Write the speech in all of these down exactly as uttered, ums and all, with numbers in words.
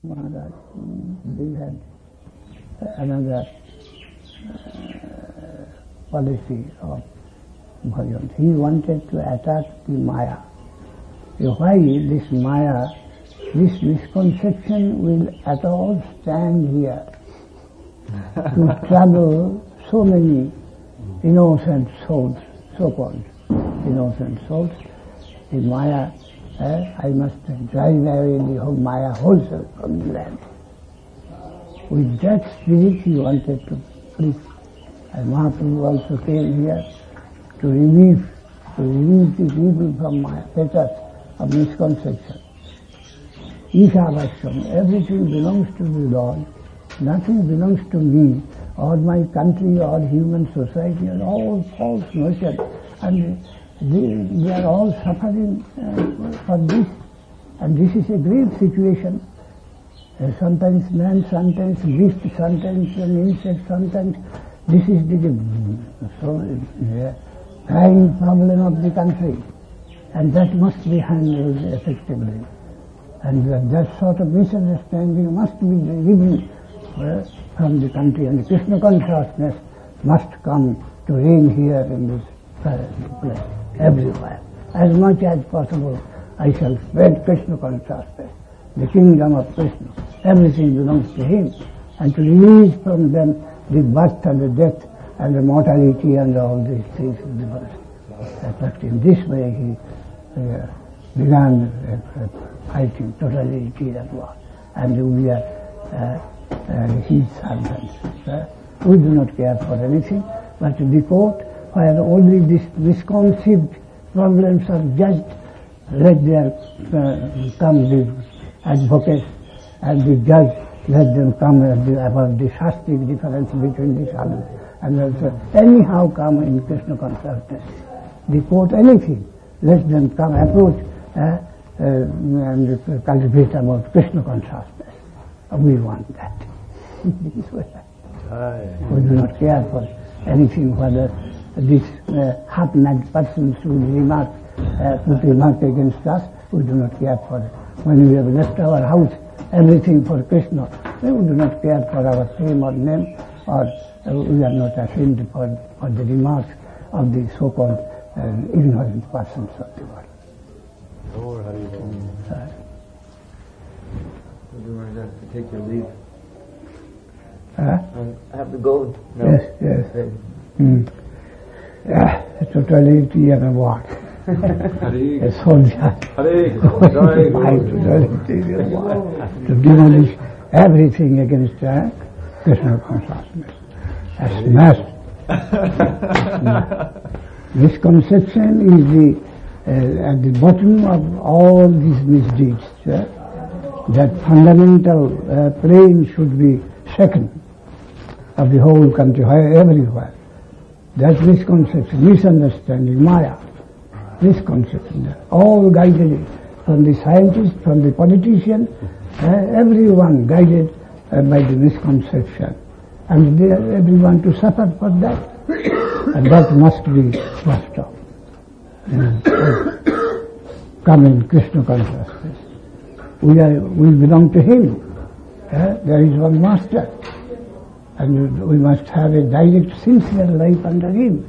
Maharaj, they had another uh, policy of bhajan. He wanted to attack the Maya. Why this Maya, this misconception will at all stand here to trouble so many innocent souls, so-called innocent souls. The Maya, eh, I must drive away the whole Maya wholesale from the land. With that spirit he wanted to preach. And Mahaprabhu also came here to relieve, to relieve the people from Maya, fetters of misconception. Ishavasam, everything belongs to the Lord, nothing belongs to me, or my country, or human society, or all false notion. And they, they are all suffering uh, for this. And this is a grave situation. Uh, sometimes man, sometimes beast, sometimes an insect, sometimes this is the so, uh, crying problem of the country. And that must be handled effectively. And that, that sort of misunderstanding must be removed uh, from the country, and the Krishna consciousness must come to reign here in this place, everywhere. As much as possible, I shall spread Krishna consciousness, the kingdom of Krishna. Everything belongs to him, and to release from them the birth and the death and the mortality and all these things of the birth. But in this way he uh, began uh, uh, fighting totality and war, and we are uh, uh, his servants. Uh, we do not care for anything, but the court where only these misconceived problems are judged, let there uh, come the advocates and the judge, let them come the, about the shastic difference between the sadhus, and also anyhow come in Krishna consciousness. The court, anything, let them come approach uh, uh, and cultivate about Krishna consciousness. We want that. This way. We do not care for anything whether this uh, half-mad person should remark, uh, put remark against us. We do not care for it. When we have left our house, everything for Krishna, we do not care for our fame or name, or uh, we are not ashamed for, for the remarks of the so-called uh, ignorant persons of the world. Oh, how do you do? You want to take your leave? Huh? I have to go. No. Yes, yes. Mm. Yeah, totality and a what? A soldier. Totality and what? To demolish everything against uh, Krishna consciousness. A smash. Misconception is the uh, at the bottom of all these misdeeds. Uh, that fundamental uh, plane should be shaken of the whole country, everywhere. That misconception, misunderstanding, Maya, misconception, all guided from the scientist, from the politician, uh, everyone guided uh, by the misconception. And they, everyone to suffer for that. And that must be washed off. Uh, come in Krishna consciousness. We are, we belong to him. Uh, there is one master. And we must have a direct, sincere life under him.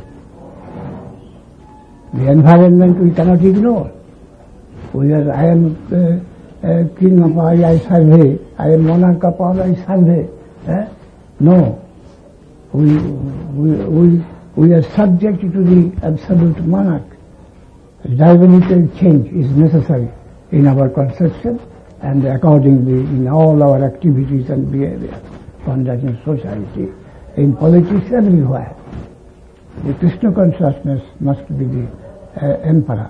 The environment we cannot ignore. We are, I am uh, uh, king of all, I serve. I am monarch of all, I serve. Uh, no. We, we, we, we are subject to the absolute monarch. Diabolical change is necessary in our conception and accordingly in all our activities and behavior. Conduct in society, in politics, everywhere. The Krishna consciousness must be the uh, emperor.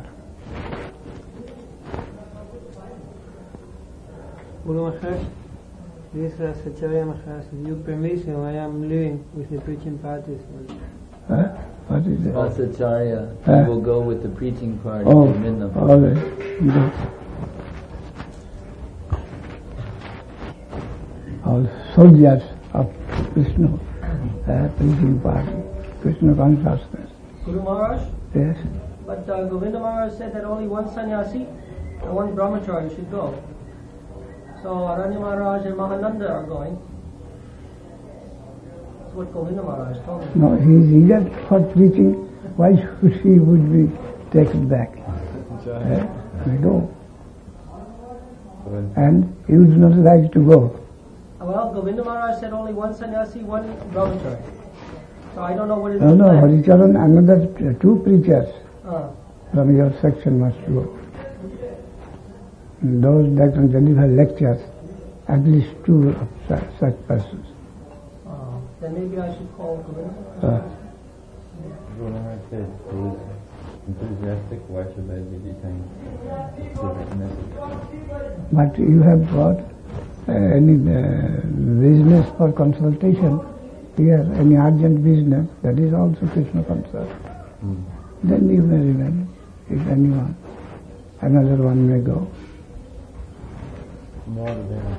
Guru Maharaj, this is Acharya Maharaj. With your permission, I am leaving with the preaching parties. Huh? What is it? Acharya, huh? He will go with the preaching party oh, to Midnam. All right. All soldiers of Krishna, uh, preaching party, Krishna consciousness. Guru Maharaj? Yes. But uh, Govinda Maharaj said that only one sannyasi and one brahmachari should go. So Aranya Maharaj and Mahananda are going. That's what Govinda Maharaj told me. No, he is eager for preaching. Why should he would be taken back? Eh? We go. And he would not like to go. Well, Govinda Maharaj said only one sannyasi, one brahmachari. So I don't know what is No, the no, plan. Haricharan, another t- two preachers Uh, from your section must go. Those that can deliver lectures, at least two of such, such persons. uh, then maybe I should call Govinda. Uh, Guru Maharaj said who is enthusiastic, why should I be detain specific message? but you have got uh, any uh, business for consultation here, any urgent business, that is also Krishna consult. Mm. Then you may remain, if anyone. Another one may go. More than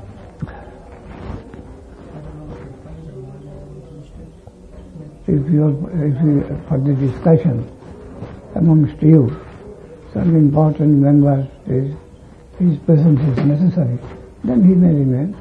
If you, if you, for the discussion amongst you, some important member is, his presence is necessary, then he may remain.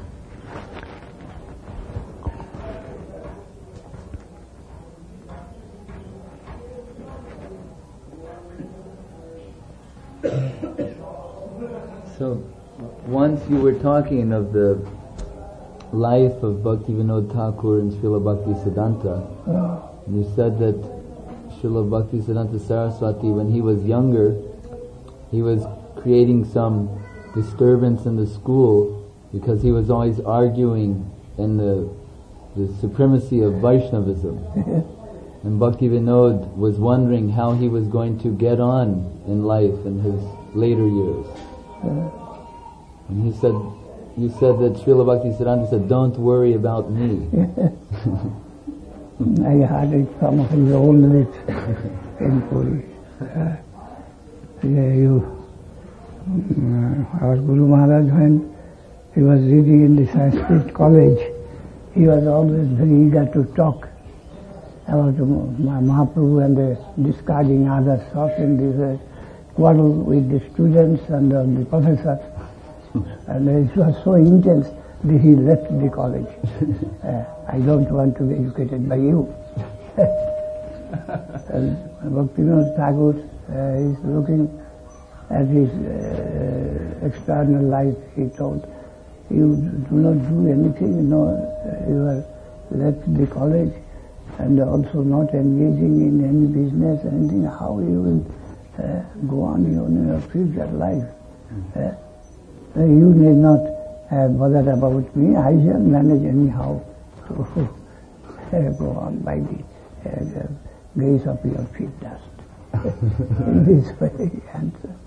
So, once you were talking of the life of Bhaktivinoda Thakur and Srila Bhaktisiddhanta, Uh, you said that Srila Bhaktisiddhanta Saraswati, when he was younger, he was creating some disturbance in the school because he was always arguing in the the supremacy of Vaishnavism. And Bhaktivinoda was wondering how he was going to get on in life in his later years. And he said, you said that Srila Bhaktisiddhanta said, don't worry about me. I heard it from his own lips in Puri. Uh, yeah, you, uh, our Guru Maharaj, when he was reading in the Sanskrit college, he was always very eager to talk about Ma- Mahaprabhu and uh, discarding other thoughts in this uh, quarrel with the students and uh, the professors. And it was so intense that he left the college. Uh, I don't want to be educated by you. And Bhaktivinoda Thakur uh, is looking at his uh, external life. He told, you do not do anything, you know, uh, you have left the college and also not engaging in any business, anything, how you will uh, go on in your future life. Uh, you need not uh, bother about me, I shall manage anyhow to uh, go on by the, uh, the grace of your feet dust. In this way he answered.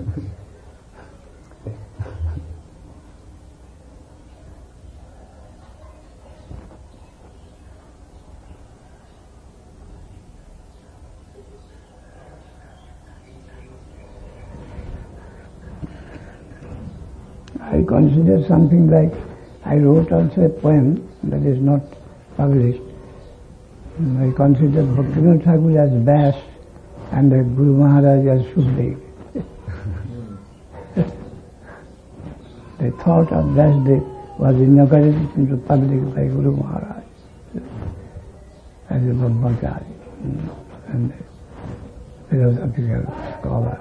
I consider something like, I wrote also a poem that is not published. I consider Bhaktivinoda Thakur as Vyas and the Guru Maharaj as Shukdev. The thought of Vyasdev was inaugurated into public by Guru Maharaj as a Brahmachari and a philosophical scholar.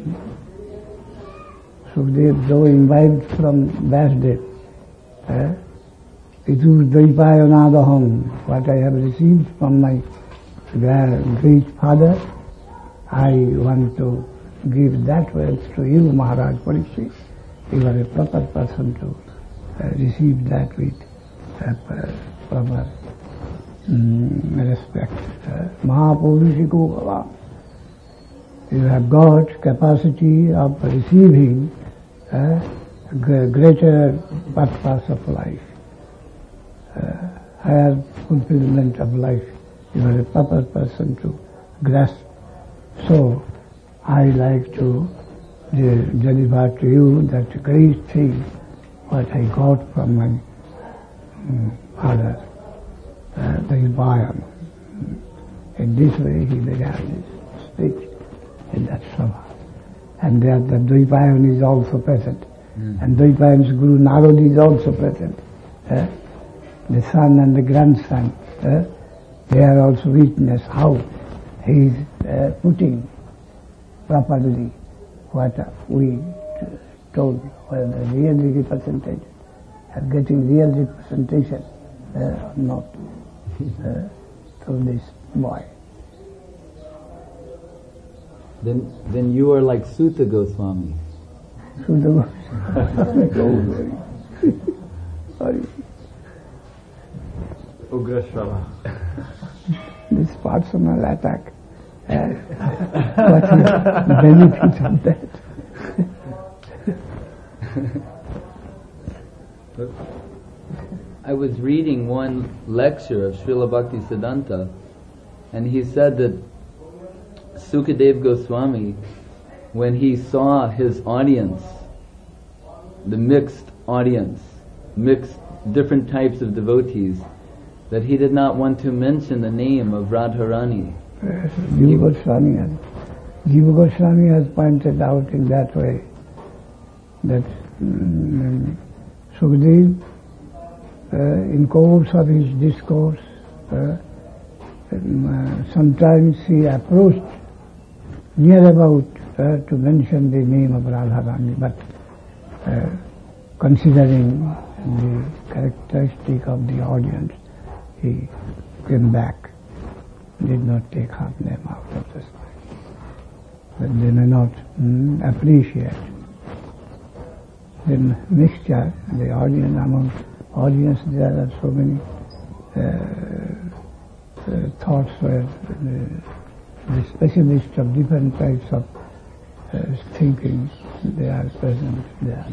Shukdev, though imbibed from Vyasdev, eh, Pitu Dvaipayanadaham, what I have received from my great father, I want to give that wealth to you, Maharaj Parikshit. You are a proper person to uh, receive that with uh, proper um, respect. Uh, Mahapurusiko Bhava. You have got capacity of receiving uh, g- greater purpose of life, uh, higher fulfillment of life. You are a proper person to grasp. So, I like to de- deliver to you that great thing what I got from my um, father, uh, the Bayan. In this way he began his speech in that Sabha. And there the Dvipayan is also present. Mm. And Dvaipayan's Guru Narad is also present. Uh, the son and the grandson, uh, they are also witness how he is uh, putting properly what we told, whether the real representation, are getting real representation uh, or not uh, through this boy. Then, then you are like Sutta Goswami. Sutta Goswami. Ugrashrava. This personal attack. Uh, what is the benefit of that? I was reading one lecture of Srila Bhaktisiddhanta, and he said that Sukadeva Goswami, when he saw his audience, the mixed audience, mixed different types of devotees, that he did not want to mention the name of Radharani. Yes, Jiva Goswami has, Jiva Goswami has pointed out in that way that um, Sukadeva, uh, in course of his discourse, uh, um, uh, sometimes he approached near about uh, to mention the name of Radharani, but uh, considering the characteristic of the audience, he came back, did not take her name out of the slide. But they may not mm, appreciate the mixture, the audience, among audience there are so many uh, uh, thoughts where the, the specialists of different types of uh, thinking, they are present there.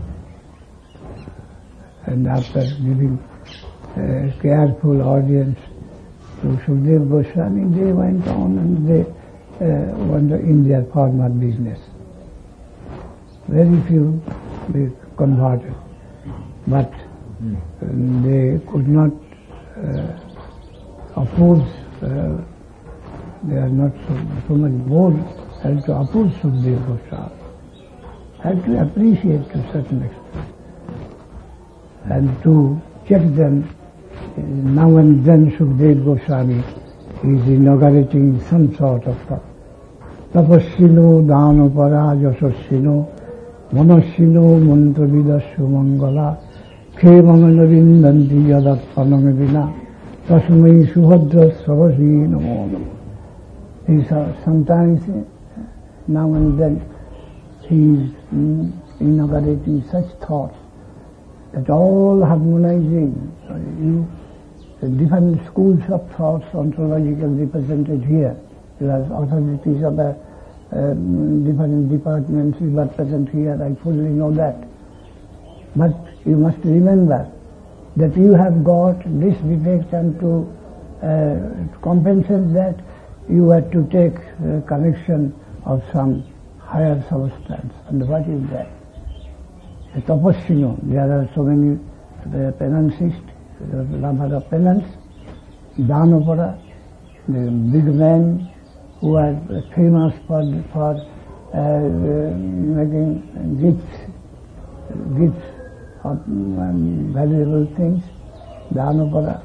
And after giving a careful audience to Sukadeva Goswami, they went on and they uh, went in their former business. Very few they converted, but mm. um, they could not uh, oppose, uh, they are not so, so much bold as to oppose Sukadeva Goswami, had to appreciate to a certain extent, and to check them. Now and then Sukadeva Goswami is inaugurating some sort of tapassino dhanopara jasasino manasino mantravidasya mangala khemangana vindanti yadatpanam vina tasmai suhadra savasi namo namo. These are sometimes, now and then, he is inaugurating such thoughts that all harmonizing, uh, you, the different schools of thoughts ontologically represented here. There are authorities of the um, different departments who are present here, I fully know that. But you must remember that you have got this defect, and to, uh, to compensate that, you have to take a connection of some higher substance. And what is that? A tapassino. There are so many uh, penances, the lover of penance, dhanopara, the big men who are famous for for uh, uh, making gifts, gifts of um, valuable things, dhanopara,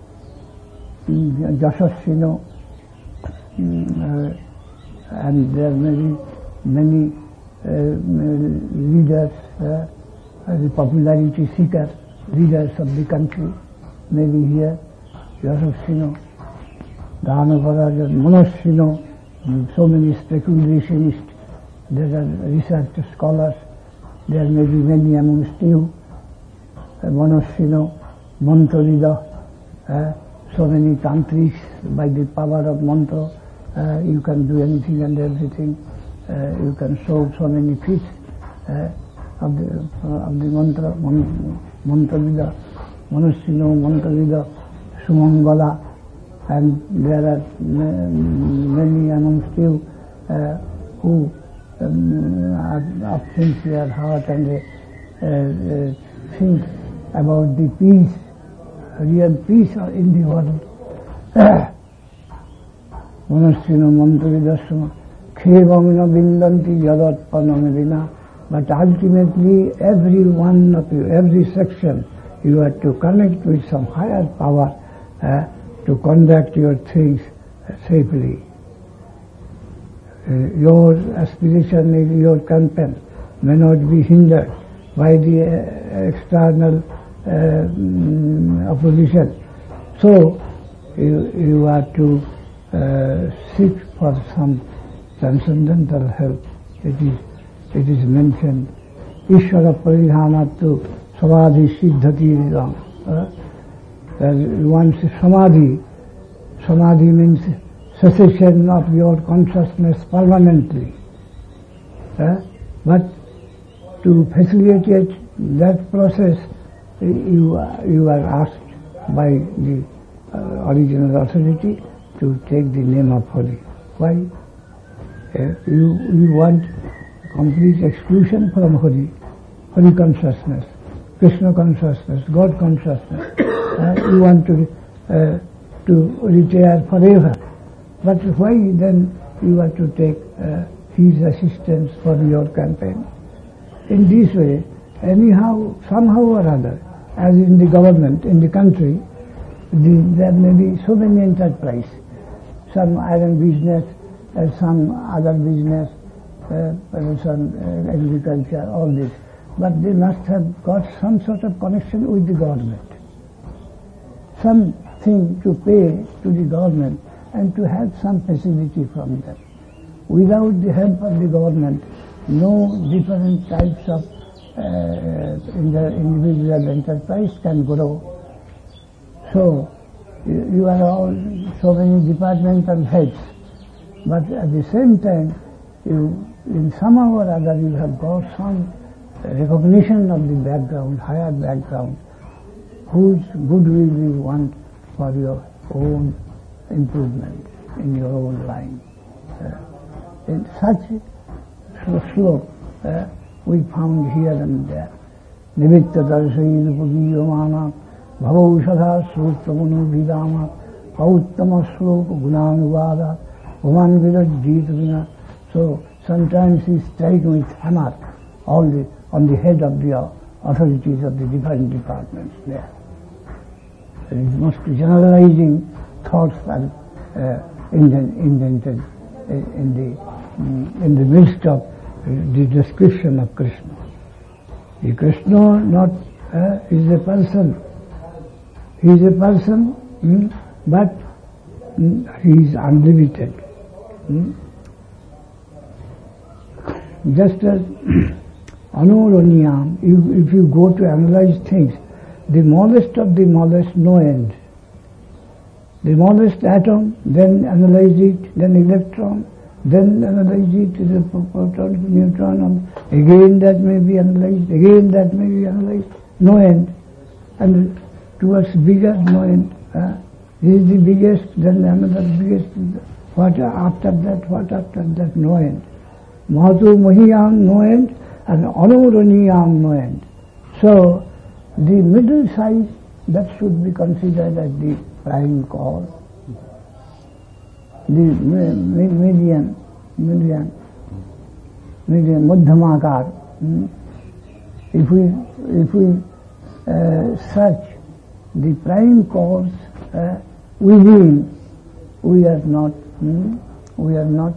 jasasino, uh, and there may be many uh, leaders, uh, the popularity seekers, leaders of the country, maybe here, Jasasino, Dhanavara, Manasino, so many speculationists, there are research scholars, there may be many amongst you, uh, Manasino, Mantravida, uh, so many tantrics, by the power of mantra, uh, you can do anything and everything, uh, you can show so many feats, uh, of the, uh, of the mantra, mantra vida, manasino, mantra vida, sumangala, and there are many amongst you uh, who um, are of sincere heart and uh, uh, think about the peace, real peace in the world. Manasino, mantra vida, sumangala, khevamina bindanti yadatpanam vina But ultimately, every one of you, every section, you have to connect with some higher power uh, to conduct your things safely. Uh, your aspiration in your campaign may not be hindered by the uh, external uh, mm, opposition. So, you, you have to uh, seek for some transcendental help. It is, it is mentioned, Ishvara paridhanattu samadhi siddhati idam. Once samadhi, samadhi means cessation of your consciousness permanently. Uh, but to facilitate that process, you, you are asked by the uh, original authority to take the name of Hari. Why? Uh, you, you want complete exclusion from Hari, Hari consciousness, Krishna consciousness, God consciousness. Uh, you want to uh, to retire forever. But why then you have to take uh, his assistance for your campaign? In this way, anyhow, somehow or other, as in the government, in the country, the, there may be so many enterprises, some iron business, uh, some other business, uh, some uh, agriculture, all this. But they must have got some sort of connection with the government, something to pay to the government and to have some facility from them. Without the help of the government, no different types of uh, in the individual enterprise can grow. So, you, you are all so many departmental heads, but at the same time, you, in somehow or other, you have got some recognition of the background, higher background, whose goodwill you want for your own improvement in your own line. Uh, in such slope, uh, we found here and there. Nimitta darshayid pugiyamana bhavaushadha srutamanu vidama pauttama sloka gunanuvada bhavan vidajjitavina. So sometimes he strike with hammer all the, on the head of the authorities of the different departments there. There is most generalizing thoughts are uh, indented in the in the midst of the description of Krishna. The Krishna not uh, is a person. He is a person, mm, but mm, he is unlimited. Mm. Just as Anuranyam, if you go to analyze things, the smallest of the smallest, no end. The smallest atom, then analyze it, then electron, then analyze it to the proton, neutron, again that may be analyzed, again that may be analyzed, no end. And towards bigger, no end. Uh, this is the biggest, then another biggest, what after that, what after that, no end. Mahatu Mahiyam, no end, and Anuraniyam, no end. So, the middle size, that should be considered as the prime cause. The median, median, median, Madhyamakar. Hmm? If we, if we uh, search the prime cause uh, within, we are not, hmm? we are not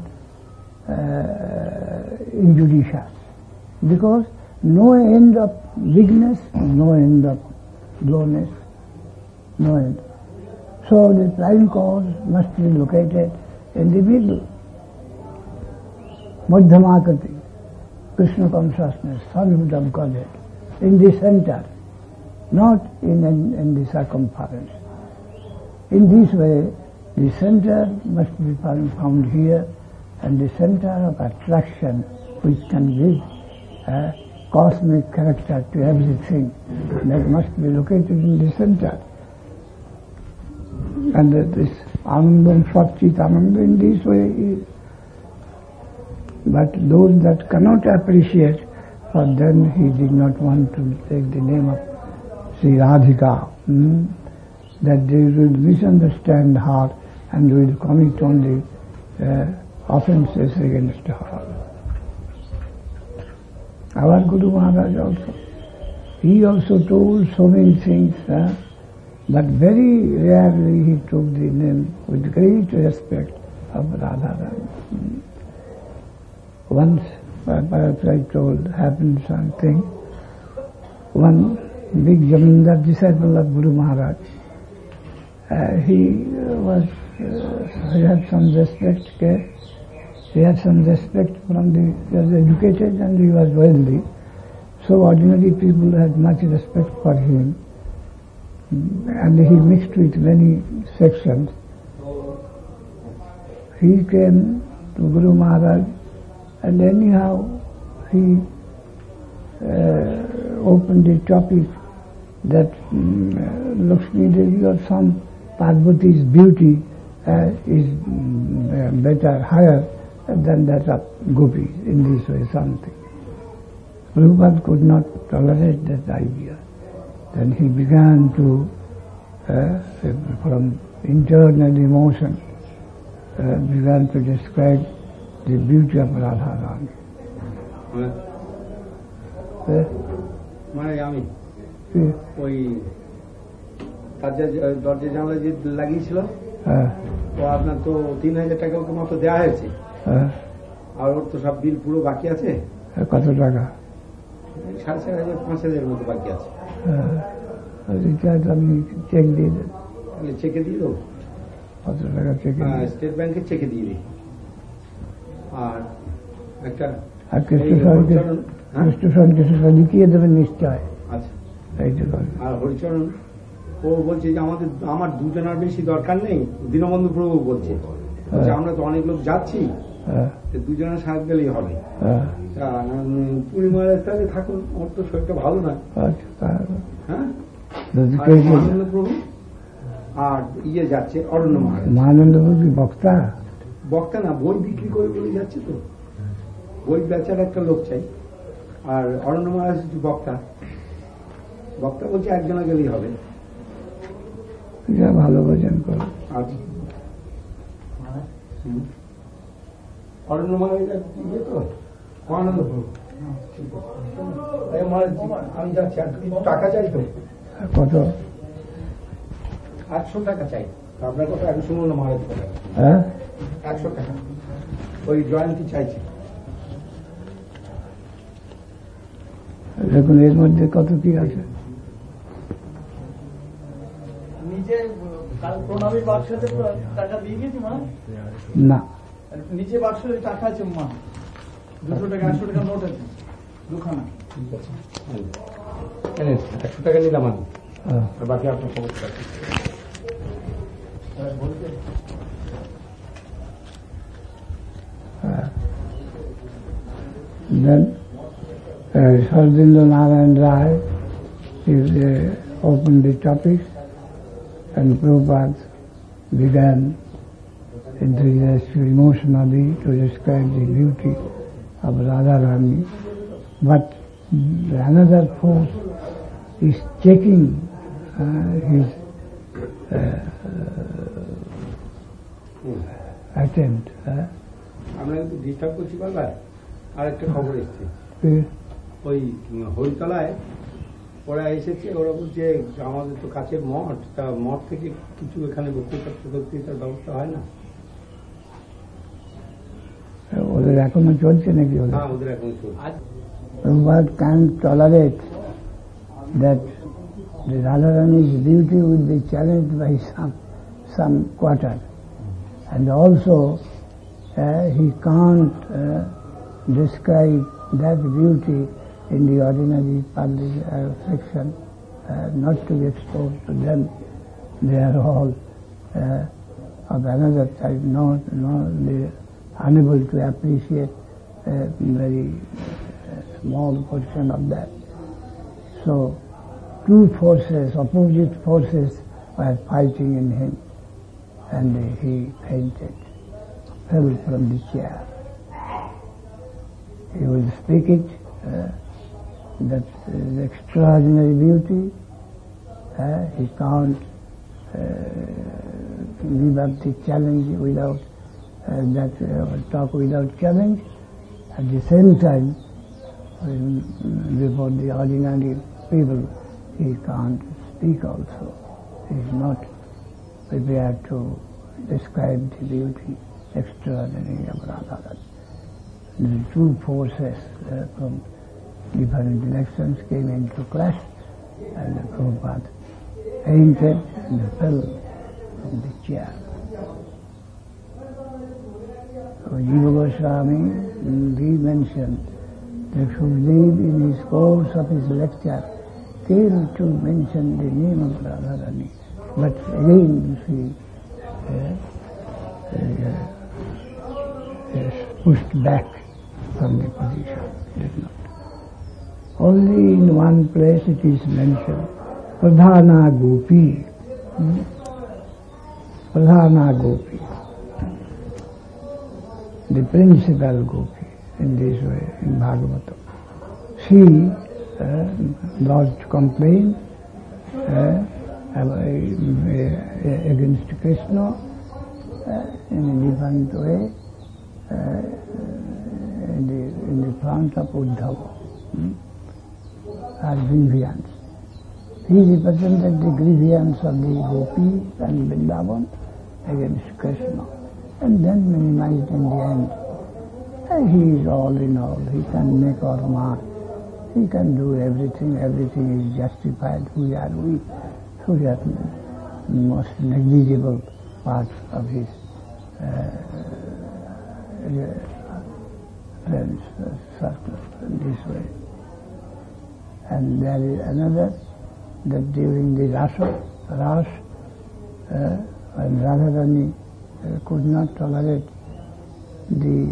uh, injudicious, because no end of bigness, no end of lowness, no end. So the prime cause must be located in the middle. Madhyamakati, Krishna consciousness, sonhood of Godhead, in the center, not in, in, in the circumference. In this way, the center must be found here, and the center of attraction which can give a cosmic character to everything, that must be located in the center. And this Anandam Satchit Ananda in this way is. But those that cannot appreciate, for them he did not want to take the name of Sri Radhika, hmm? that they will misunderstand her and will commit only uh, offenses against her. Our Guru Maharaj also. He also told so many things, uh, but very rarely he took the name with great respect of Radharani. Once, perhaps I told, happened something. One big Jamindar, disciple of Guru Maharaj, uh, he was, uh, he had some respect, okay? He had some respect from the, he was educated and he was wealthy. So ordinary people had much respect for him. And he mixed with many sections. He came to Guru Maharaj and anyhow he uh, opened the topic that um, Lakshmi Devi or some Parvati's beauty uh, is um, better, higher than that of gopis, in this way something. Prabhupada could not tolerate that idea. Then he began to, uh, from internal emotion, uh, began to describe the beauty of Radharani. মানে আমি ওই দরজা দরজা জানলা যে লাগিয়েছিল তো আপনার তো তিন হাজার টাকা ওকে মতো দেওয়া হয়েছে আর ওর তো সব বিল পুরো বাকি আছে। কত টাকা? সাড়ে চার হাজার পাঁচ হাজারের মতো বাকি আছে। আমি চেক দিয়ে দেব। তাহলে চেকে দিয়ে দেবো? কত টাকা চেকে? স্টেট ব্যাংকের চেকে দিয়ে দিই। আর একটা আর কৃষ্ণ কৃষ্ণ লিখিয়ে দেবেন নিশ্চয়। আচ্ছা এইটা। আর হরিচরণ ও বলছে যে আমাদের আমার দুজনের বেশি দরকার নেই, দীনবন্ধু প্রভু বলছে আমরা তো অনেক লোক যাচ্ছি, দুজনের সাথ গেলেই হবে। পুরী মহারাজ তাহলে থাকুন, ওর তো শরীরটা ভালো না। হ্যাঁ মহানন্দ প্রভু আর ইয়ে যাচ্ছে অরণ্য মহারাজ। মহানন্দ প্রভু বক্তা? বক্তা না, বই বিক্রি করে বলে যাচ্ছে তো, বই বেচার একটা লোক চাই। আর অরণ্য মহারাজ বক্তা, বক্তা বলছে একজনা গেলেই হবে। ভালো ভোজন করো। অরণ্য মহারাজ ইয়ে তো মহানন্দ প্রভু। আমি যাচ্ছি, টাকা চাই তো। কত? একশো টাকা চাই। আপনার কথা একশো শুনুন না মহারাজ কথা। হ্যাঁ একশো টাকা ওই জয়ন্তী চাইছে। দেখুন এর মধ্যে কত কি আছে। নিজে প্রণামী বাক্সতে টাকা দিয়ে গেছি মা? না, নিচে বাক্সে টাকা আছে মা, দুশো টাকা একশো টাকা নোট আছে দুখানা। ঠিক আছে, একশো টাকা নিলাম আমি, বাকি আপনার সমস্যা আছে। Then uh, Sardindra Narayan Rai is, uh, opened the topics and Prabhupada began enthusiastically, emotionally to describe the beauty of Radharani. But another force is checking uh, his uh, uh, attempt. Uh, আমরা কিন্তু disturb করছি বারবার। আর একটা খবর এসছে, ওই হরিতলায় ওরা এসেছে, ওরা বলছে আমাদের তো কাছের মঠ, তা মঠ থেকে কিছু এখানে বক্তৃতা বক্তৃতার ব্যবস্থা হয় না। ওদের এখনো চলছে নাকি? হ্যাঁ ওদের এখনো চলছে। Prabhupada can't tolerate that the Radharani's beauty would be challenged by some some quarter, and also uh, he can't uh, describe that beauty in the ordinary public uh, section, uh, not to be exposed to them. They are all uh, of another type, not, not they are unable to appreciate a very uh, small portion of that. So two forces, opposite forces were fighting in him, and he fainted, fell from the chair. He will speak it, uh, that is extraordinary beauty. Uh, he can't uh, give up the challenge without uh, that uh, talk without challenge. At the same time, before the ordinary people he can't speak also. He is not prepared to describe the beauty extraordinary of Radharani. The two forces uh, from different directions came into clash, and Prabhupada fainted and fell from the chair. So Jiva Goswami, he mentioned that Shukdev in his course of his lecture failed to mention the name of Radharani, but again he uh, uh, uh, pushed back from the position. Did not. Only in one place it is mentioned, Pradhana Gopi. Hmm? Pradhana Gopi. The principal Gopi, in this way, in Bhagavatam. She uh, lodged complaint uh, against Krishna uh, in a different way uh, in, the, in the front of Uddhava. Hmm? As grievance. He represented the grievance of the gopis and Vrindavan against Krishna, and then minimized in the end. And he is all in all. He can make or mar. He can do everything. Everything is justified. We are we. So we are the most negligible part of his uh, uh, friends, uh, circle in this way. And there is another, that during the Rasa, Ras, uh, when Radharani uh, could not tolerate the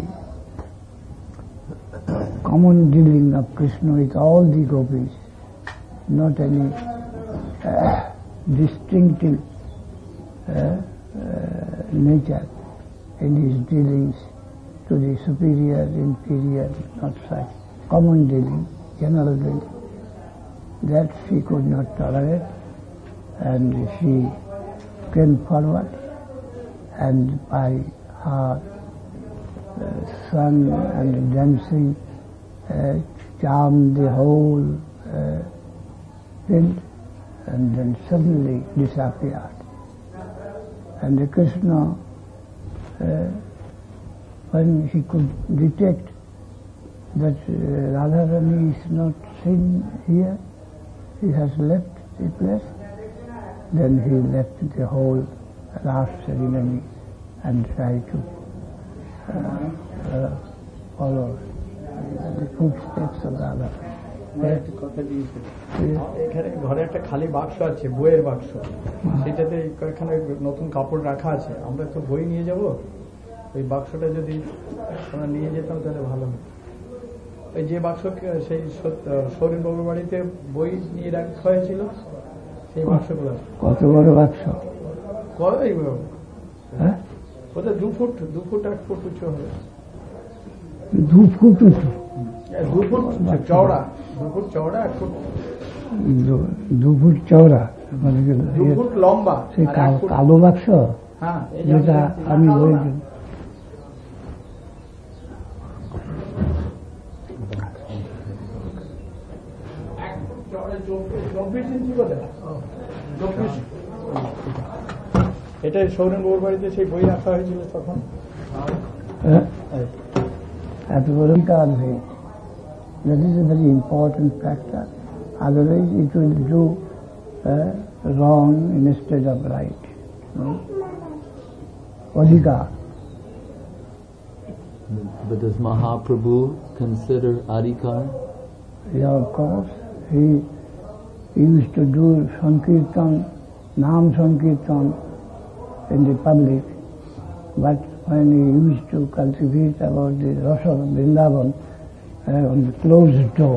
common dealing of Krishna with all the gopis, not any uh, distinctive uh, uh, nature in his dealings to the superior, inferior, not such. Common dealing, general dealing. That she could not tolerate, and she came forward, and by her uh, song and dancing uh, charmed the whole uh, field, and then suddenly disappeared. And the Krishna, uh, when he could detect that uh, Radharani is not seen here, he has left the place, then he left the whole last ceremony and tried to uh, uh, follow the footsteps of Radha. এখানে ঘরে একটা খালি বাক্স আছে, বইয়ের বাক্স, সেটাতে কয়েকখানা নতুন কাপড় রাখা আছে। আমরা তো বই নিয়ে যাব, ওই বাক্সটা যদি আমরা নিয়ে যেতাম তাহলে ভালো হতো। ওই যে বাক্স সেই সৌরেন বাবুর বাড়িতে বই নিয়ে রাখা হয়েছিল, সেই বাক্সগুলো কত বড় বাক্স? ওদের দু ফুট দু ফুট এক ফুট উঁচু হবে। দু ফুট উঁচু? দু ফুট চওড়া, দু ফুট চওড়া, এক ফুট দু ফুট চওড়া, মানে দু ফুট লম্বা। সেই কালো বাক্স? হ্যাঁ, যেটা আমি বই চব্বিশ ইঞ্চি করে, চব্বিশ। এটা সৌরেন বাবুর বাড়িতে সেই বই রাখা হয়েছিল তখন। এত বড় কাজ হয়, that is a very important factor. Otherwise it will do uh, wrong instead of right. No? Adhikar. But does Mahaprabhu consider adhikar? Yeah, of course. He used to do Sankirtan, Nam Sankirtan in the public, but when he used to cultivate about the Rasa of Vrindavan uh, on the closed door,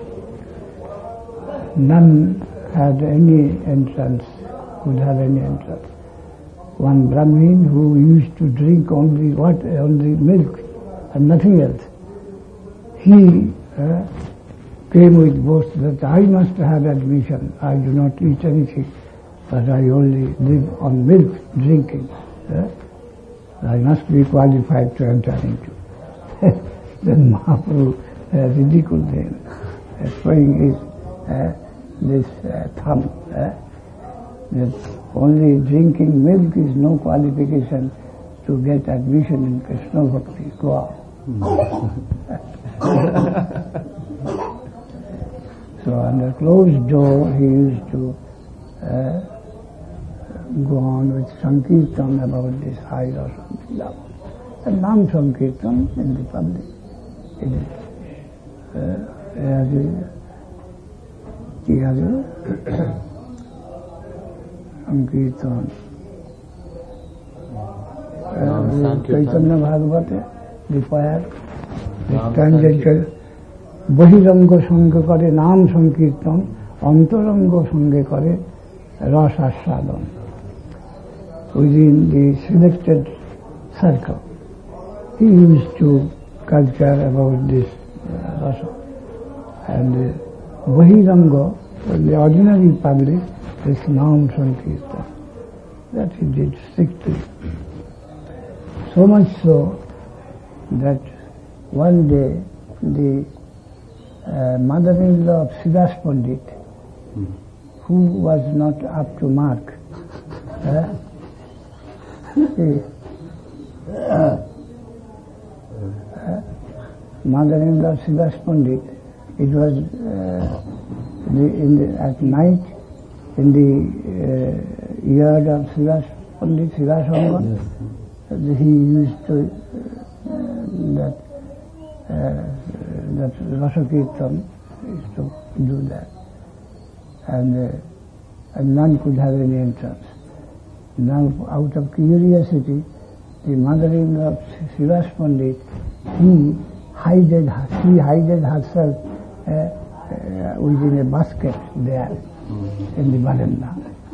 none had any entrance, could have any entrance. One Brahmin who used to drink only water, only milk and nothing else, he uh, came with boast that I must have admission. I do not eat anything, but I only live on milk drinking. Uh, I must be qualified to enter into. Then Mahaprabhu uh, ridiculed him, uh, showing his uh, this uh, thumb. Uh, that only drinking milk is no qualification to get admission in Krishna Bhakti. Go out. So under closed door he used to uh, go on with Sankirtan about this high or something. And non-Sankirtan in the public. It is Sankirtan. Chaitanya Bhagavata, the choir, the transcendental বহিরঙ্গ সঙ্গে করে নাম সংকীর্তন, অন্তরঙ্গ সঙ্গে করে রস আস্বাদন. Within the selected circle, he used to culture about this uh, rasa. And uh, bahiranga, the ordinary public, is naam sankirtan. That he did strictly. So much so that one day the uh, mother-in-law of Siddhas Pandit, hmm. who was not up to mark, uh, he, uh, uh, mother-in-law of Siddhas Pandit, it was uh, the, in the, at night in the uh, yard of Siddhas Pandit, Siddhas Angan, yes. He used to uh, that uh, that Rasa Kirtan used to do that, and, uh, and none could have any entrance. Now, out of curiosity, the mother-in-law of Siddhas Pandit, he hided, she hided herself uh, uh, within a basket there mm-hmm. in the veranda.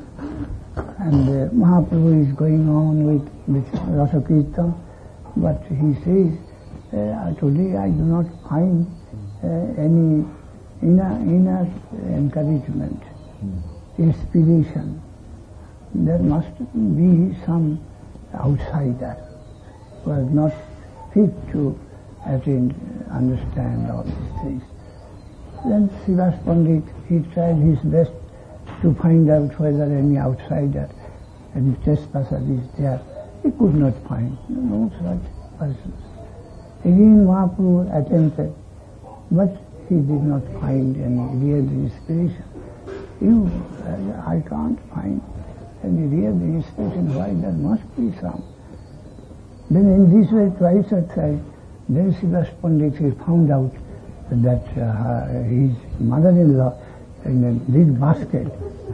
And uh, Mahaprabhu is going on with, with Rasa Kirtan, but he says, uh, today I do not find uh, any inner, inner encouragement, mm. inspiration. There must be some outsider who is not fit to attain, understand all these things. Then Siddhas Pandit, he tried his best to find out whether any outsider, any trespasser is there. He could not find no such persons. Again Mahaprabhu attempted, but he did not find any real inspiration. You, uh, I can't find any real inspiration. Why? There must be some. Then in this way, twice or thrice, then Siddhas Pandit, he found out that uh, his mother-in-law in a big basket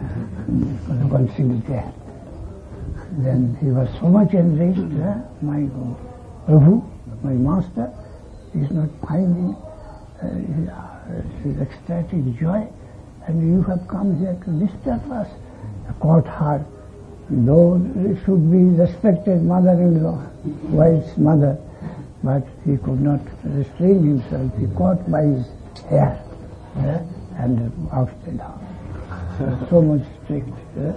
was concealed there. Then he was so much enraged, eh? My God, Prabhu, my master, is not finding uh, his ecstatic joy, and you have come here to disturb us. Caught her, though it should be respected mother-in-law, wife's mother, but he could not restrain himself. He caught by his hair eh? and ousted her. So much strict. Eh?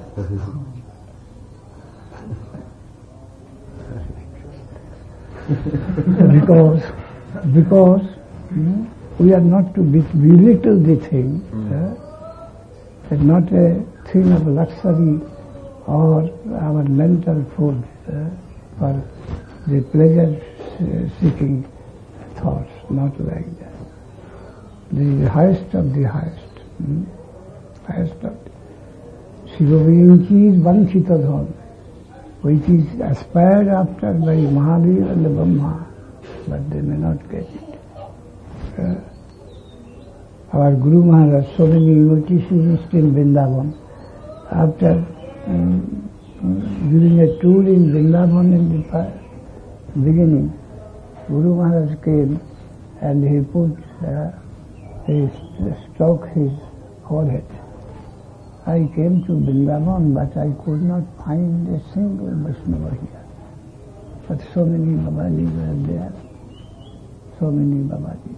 because because you know, we are not to belittle the thing, mm. uh, it's not a thing of luxury or our mental food uh, for the pleasure-seeking thoughts, not like that. The highest of the highest, hmm? highest of the Shivavinchi is Vanchita Dhan, which is aspired after by Mahavir and the Brahma, but they may not get it. Uh, our Guru Maharaj, so many devotees used in Vrindavan. After um, giving a tour in Vrindavan in the beginning, Guru Maharaj came and he put, uh, he stroked his forehead. I came to Vrindavan, but I could not find a single Vaishnava here. But so many Babajis were there, so many Babajis.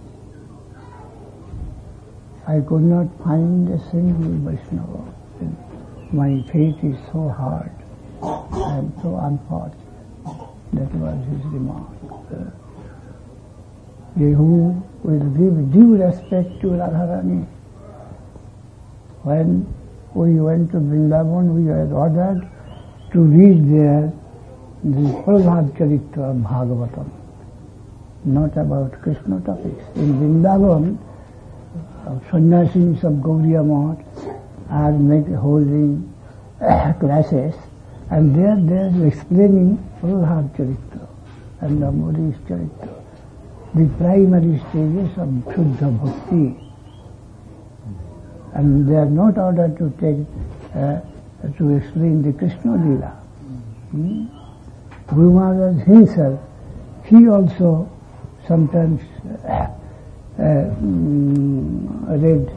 I could not find a single Vaishnava. My fate is so hard and so unfortunate. That was his remark. Uh, who will give due respect to Radharani. When we went to Vrindavan, we were ordered to read there the Prahlad Charitra of Bhagavatam, not about Krishna topics. In Vrindavan, uh, sannyasis of Gauriya Math are make, holding uh, classes, and there they are explaining Prahlad Charitra and the Modi's Charitra, the primary stages of Shuddha Bhakti. And they are not ordered to take, uh, to explain the Krishna Lila. Hmm? Guru Maharaj himself, he also sometimes uh, uh, mm, read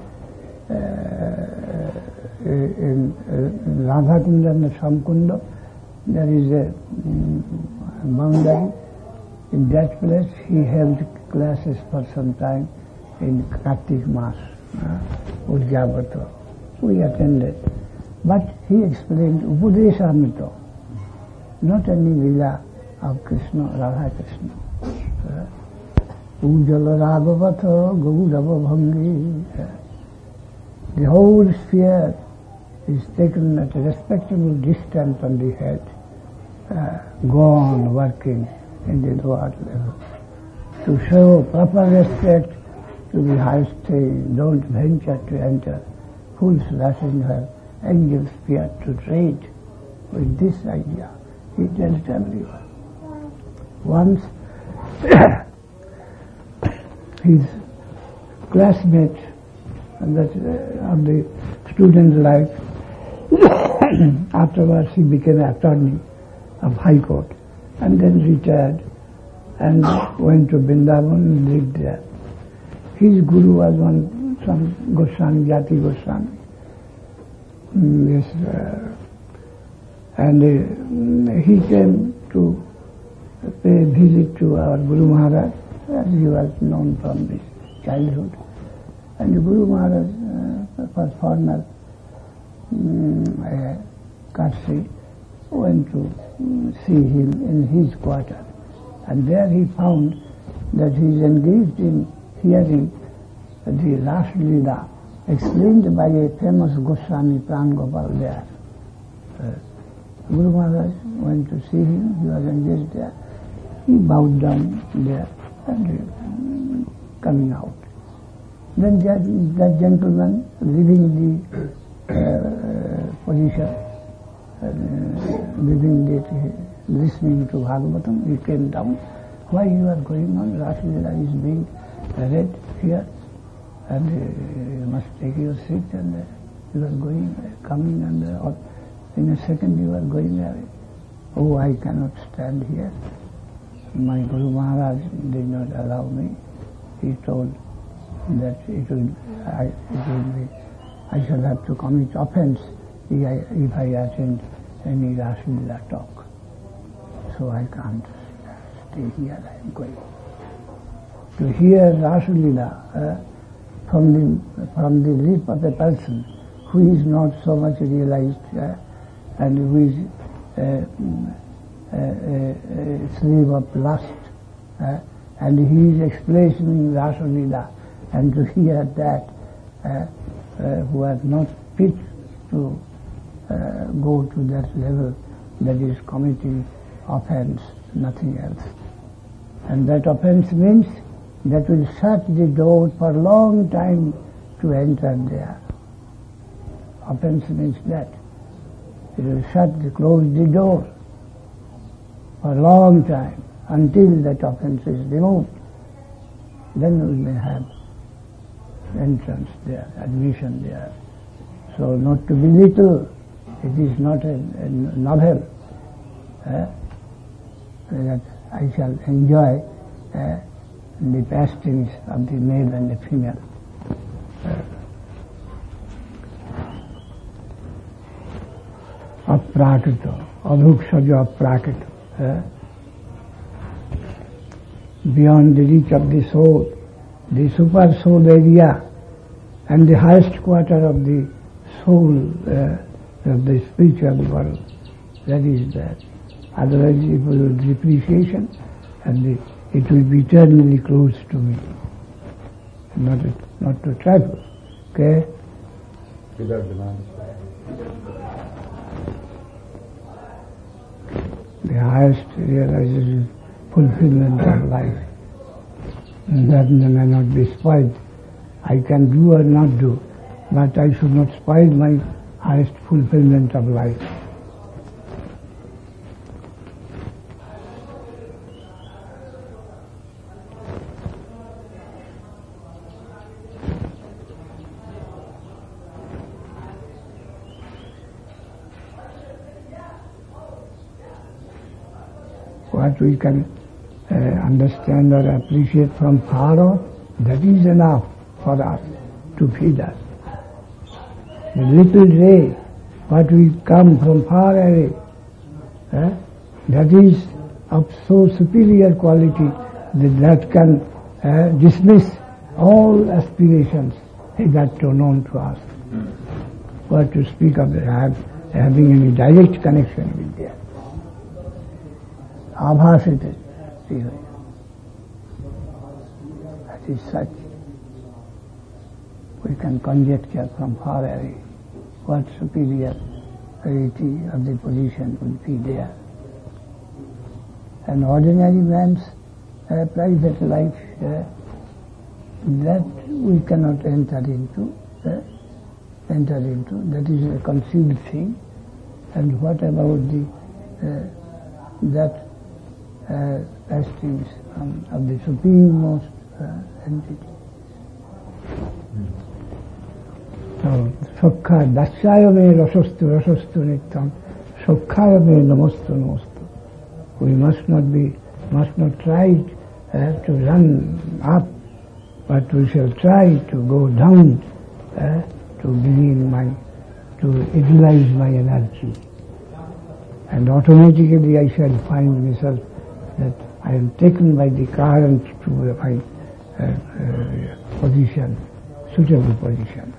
uh, in, in Radhakunda and Samkunda, there is a um, boundary. In that place he held classes for some time in Kartik Mass. Uh, Ujjavata. We attended. But he explained Upadeshamrita, not any lila of Krishna, Radha Krishna. Ujjala Raghavata Gaurava Bhangi. The whole sphere is taken at a respectable distance on the head, uh, gone working in the lower level. To show proper respect to the highest stage, don't venture to enter. Fools rush in her angels fear to trade with this idea. He tells everyone. Once his classmate that, uh, of the student life, afterwards he became an attorney of High Court and then retired and went to Vrindavan and lived there. His guru was one, some Goswami, Jati Goswami. Mm, yes, uh, and uh, he came to pay a visit to our Guru Maharaj, as he was known from his childhood. And the Guru Maharaj uh, was former um, uh, Kasi, went to um, see him in his quarter. And there he found that he is engaged in hearing the Ras Lila explained by a famous Goswami Prangopal there. Uh, Guru Maharaj went to see him, he was engaged there. He bowed down there and uh, coming out. Then that, that gentleman, leaving the uh, position, uh, leaving the, uh, listening to Bhagavatam, he came down. Why you are going on? Ras Lila is being read here, and uh, you must take your seat. And uh, you are going, uh, coming, and uh, in a second you are going away. Oh, I cannot stand here. My Guru Maharaj did not allow me. He told that it will, I, it will be, I shall have to commit offense if I, if I attend any Ras Lila talk. So I can't stay here. I am going to hear Ras Lila uh, from the from the lip of a person who is not so much realized uh, and who is uh, uh, uh, uh, slave of lust, uh, and he is explaining Ras Lila, and to hear that uh, uh, who are not fit to uh, go to that level, that is committing offense, nothing else. And that offense means that will shut the door for a long time to enter there. Offense means that. It will shut, the, close the door for a long time until that offense is removed. Then we may have entrance there, admission there. So not to belittle, it is not a, a novel uh, that I shall enjoy uh, the pastings of the male and the female. Uh, Aprakita, adhuksaja aprakita. Uh, beyond the reach of the soul, the super soul area and the highest quarter of the soul uh, of the spiritual world. That is that. Otherwise it will be depreciation and the, it will be eternally close to me. not a, not to travel. Okay? Without demand. The highest realization is fulfillment of life. And that may not be spoiled. I can do or not do, but I should not spoil my highest fulfillment of life. What we can uh, understand or appreciate from far off, that is enough for us to feed us. The little ray, what we come from far away, eh, that is of so superior quality that, that can uh, dismiss all aspirations hitherto known to us. What to speak of the, have, having any direct connection with them. Abhasite, that is such. We can conjecture from far away what superiority of the position would be there. An ordinary man's uh, private life, uh, that we cannot enter into, uh, enter into, that is a concealed thing. And what about the, uh, that uh, aspects um, of the suprememost uh, entity? So, Sukha Dasyayame Rasastu Rasastu Nityam Sukhayame Namostu Namostu. We must not be, must not try uh, to run up, but we shall try to go down uh, to begin my, to utilize my energy. And automatically I shall find myself that I am taken by the current to my uh, uh, position, suitable position.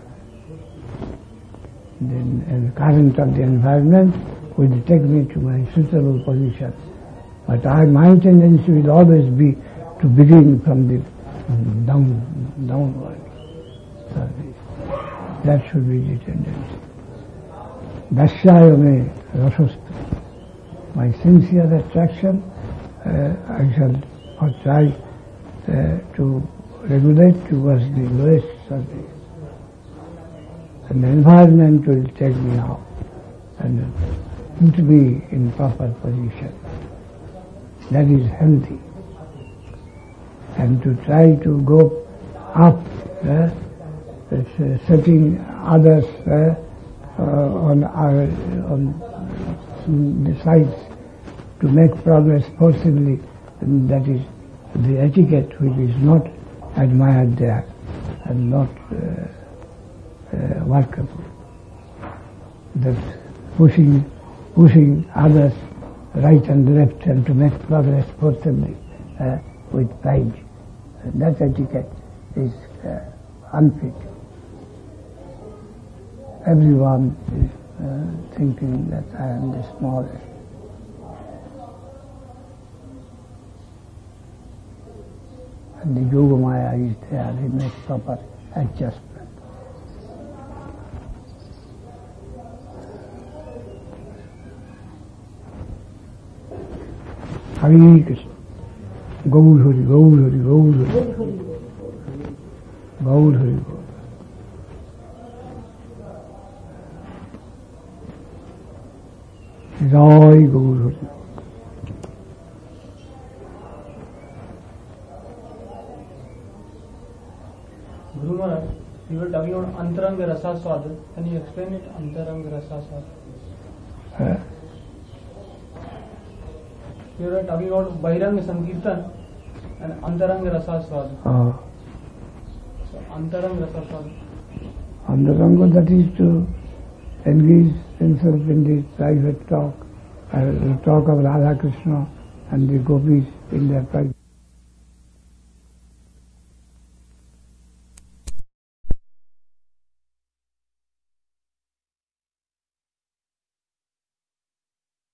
Then and the current of the environment will take me to my suitable position. But I, my tendency will always be to begin from the down, downward. So that should be the tendency. Dasyayame rasastu. My sincere attraction, uh, I shall try uh, to regulate towards the lowest of the, and the environment will take me out and put me in proper position. That is healthy. And to try to go up, uh, uh, setting others uh, uh, on our on the sides to make progress forcibly, and that is the etiquette which is not admired there and not uh, uh, workable. That pushing, pushing others right and left and to make progress forcibly uh, with pride. And that etiquette is uh, unfit. Everyone is uh, thinking that I am the smallest. And the Yogamaya is there, he makes proper adjustment. Hare Krishna. Gaur Hari, Gaur Hari, Gaur Hari. Gaur Hari, Gaur. Jai Gaur Hari. Guru Maharaj, you were talking about Antaranga Rasa Swad. Can you explain it? Antaranga Rasa Swad. Uh, You were talking about Bairanga Sankirtan and Antaranga Rasa Swad. uh, So Antaranga Rasa Swad. Antaranga, that is to engage himself in the private talk, uh, the talk of Radha Krishna and the gopis in their private